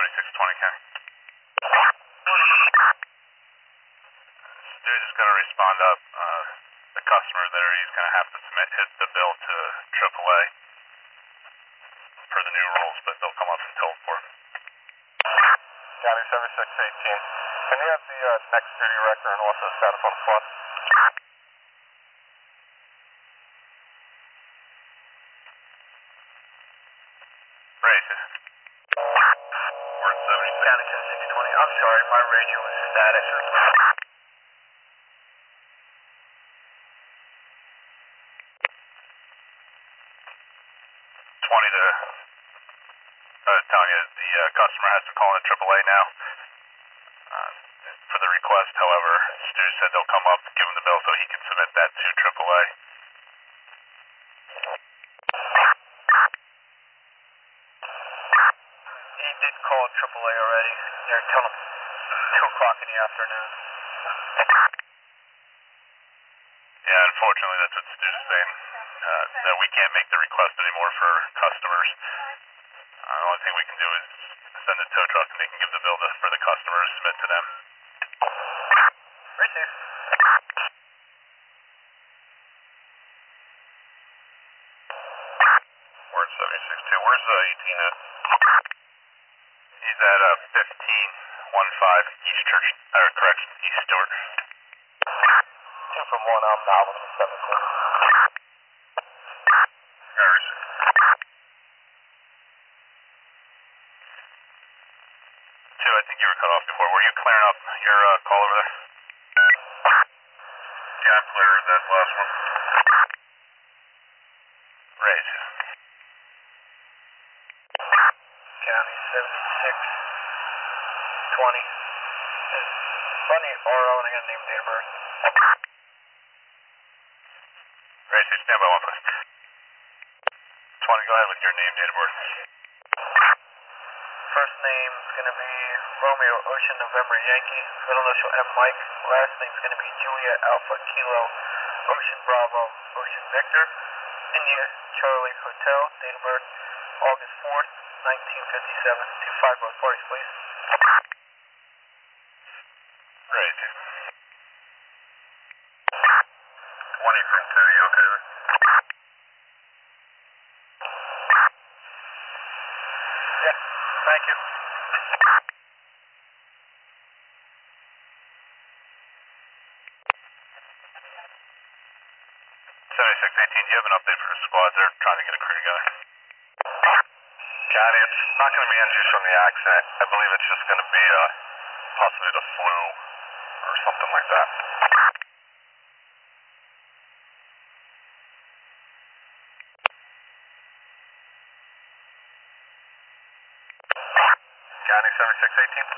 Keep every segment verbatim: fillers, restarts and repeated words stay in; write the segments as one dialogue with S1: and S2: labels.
S1: seventy-six twenty, County. Dude is going to respond up. Uh, the customer there, he's going to have to submit his the bill to triple A for the new rules, but they'll come up and toll for him.
S2: County seventy-six eighteen. Can you have the uh, next duty record and also status on the spot?
S1: Racist.
S2: Word seventy. County seventy-six twenty. I'm sorry, my radio is static.
S1: twenty to, uh, telling you the uh, customer has to call in triple A now uh, for the request. However, Stu said they'll come up, give him the bill so he can submit that to triple A.
S2: He did call triple A already. They're telling him two o'clock in the afternoon.
S1: Yeah, unfortunately, that's what Stu's saying. Uh, that we can't make the request anymore for customers. Uh, the only thing we can do is send a tow truck and they can give the bill to, for the customer to submit to them.
S2: Right there. Word seventy-six two. Where's uh, eighteen at?
S1: He's at uh, fifteen fifteen East Church, or correction, East Stewart.
S2: Two from one, I'm Malvin, seventeen.
S1: Two, I think you were cut off before. Were you clearing up your uh, call over there?
S2: Yeah, I cleared that last one.
S1: Right.
S2: County seventy-six twenty. Funny R O and I got a name and date of birth.
S1: Right, so stand by one place. twenty, go ahead with your name, date of birth.
S2: First name is going to be Romeo Ocean November Yankee. Middle initial M Mike. Last name is going to be Juliet Alpha Kilo Ocean Bravo Ocean Victor. India Charlie Hotel. Date of birth August fourth, nineteen fifty-seven. Two five both parties, please.
S1: Right.
S2: twenty from two, you okay? Yeah, thank you.
S1: seventy-six eighteen, do you have an update for the squad? They're trying to get a crew together.
S2: Johnny, it's not going to be injuries from the accident. I believe it's just going to be uh, possibly the flu or something like that. County seventy-six eighteen?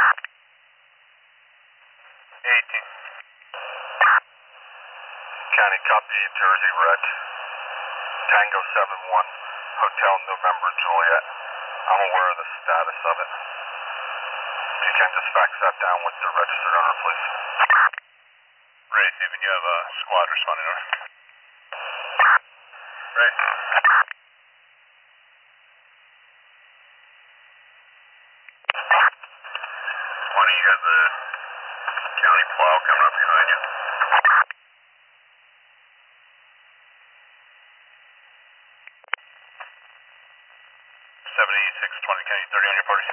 S1: eighteen.
S2: County, copy Jersey Red. Tango seven one, Hotel November Juliet. I'm aware of the status of it. If you can just fax that down with the registered owner, please.
S1: Right, Stephen, you have a squad responding over.
S2: Right. twenty, you got the county plow coming up behind you.
S1: seventy-six twenty, County thirty on your party.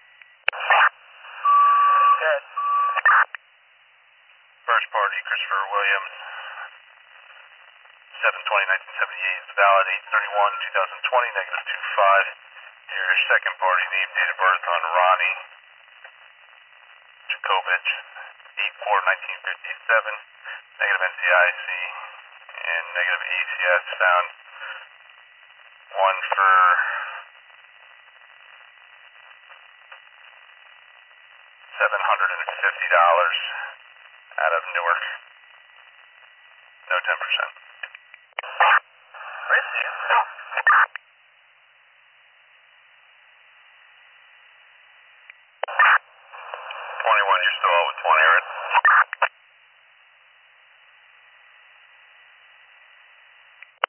S2: Good.
S1: First party, Christopher Williams. seven twenty nineteen seventy-eight is valid. eight thirty-one twenty twenty, negative two five. Your second party, name, date of birth on Ronnie Jacobich. eight four nineteen fifty-seven, negative N C I C, and negative A C S found. One for seven hundred fifty dollars out of Newark. No ten percent.
S2: Where is he?